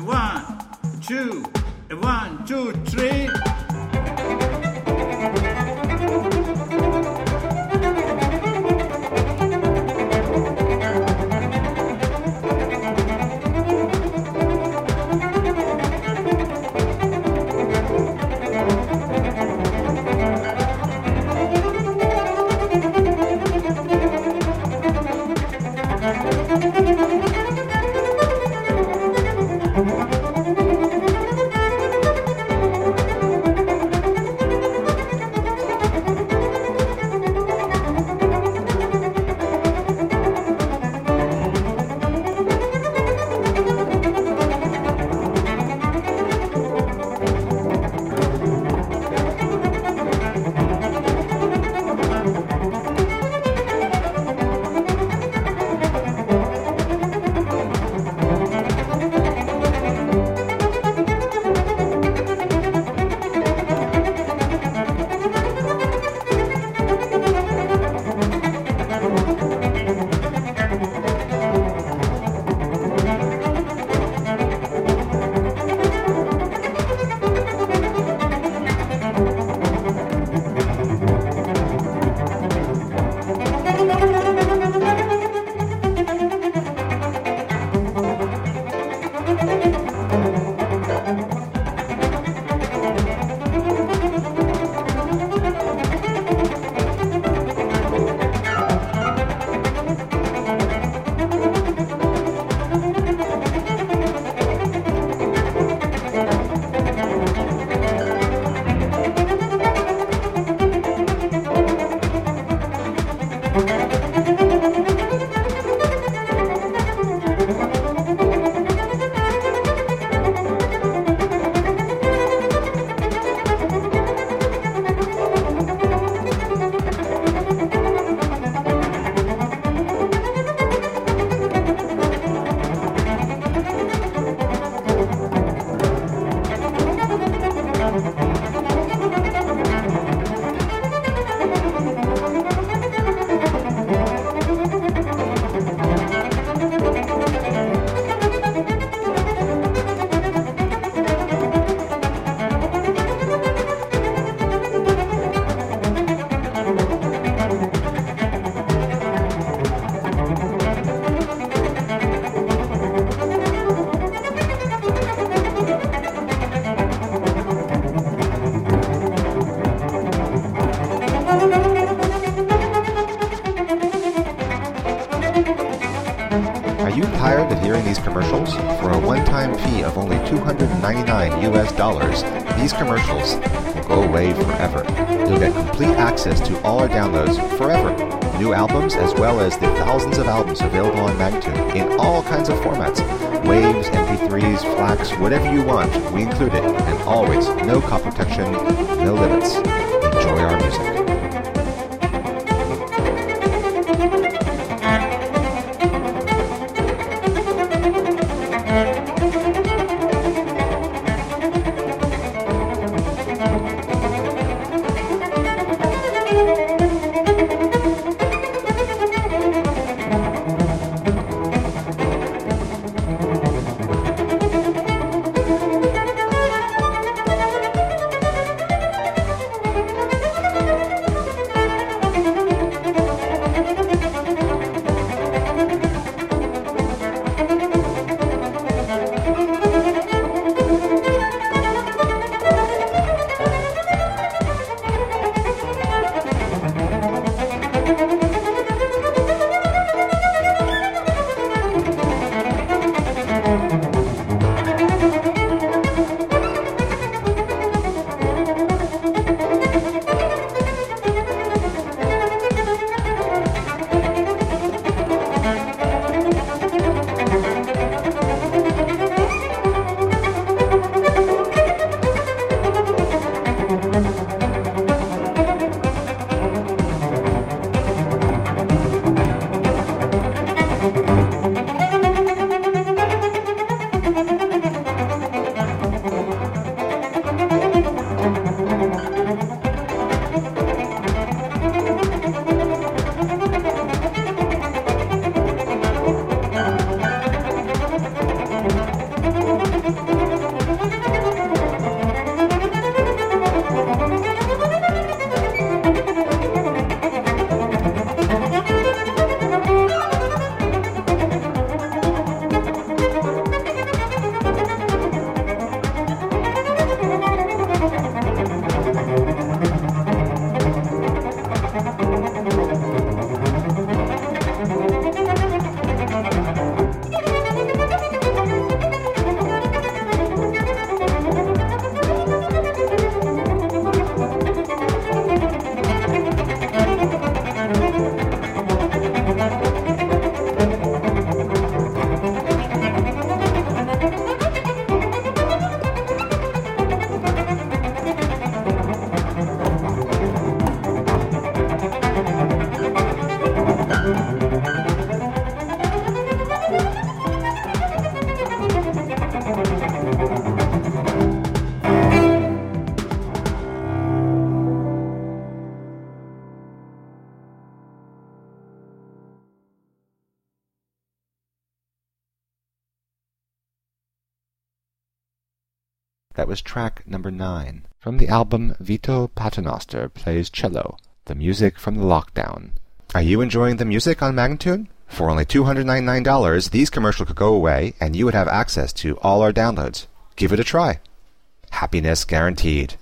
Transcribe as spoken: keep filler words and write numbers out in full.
one, two, one, two, three. Are you tired of hearing these commercials? For a one-time fee of only two hundred ninety-nine U S dollars, these commercials will go away forever. You'll get complete access to all our downloads forever. New albums as well as the thousands of albums available on Magtune in all kinds of formats. Waves, M P threes, FLACs, whatever you want, we include it. And always, no copy protection, no limits. Enjoy our music. That was track number nine. From the album Vito Paternoster Plays Cello, the music from the lockdown. Are you enjoying the music on Magnitude? For only two hundred ninety-nine dollars, these commercials could go away and you would have access to all our downloads. Give it a try. Happiness guaranteed.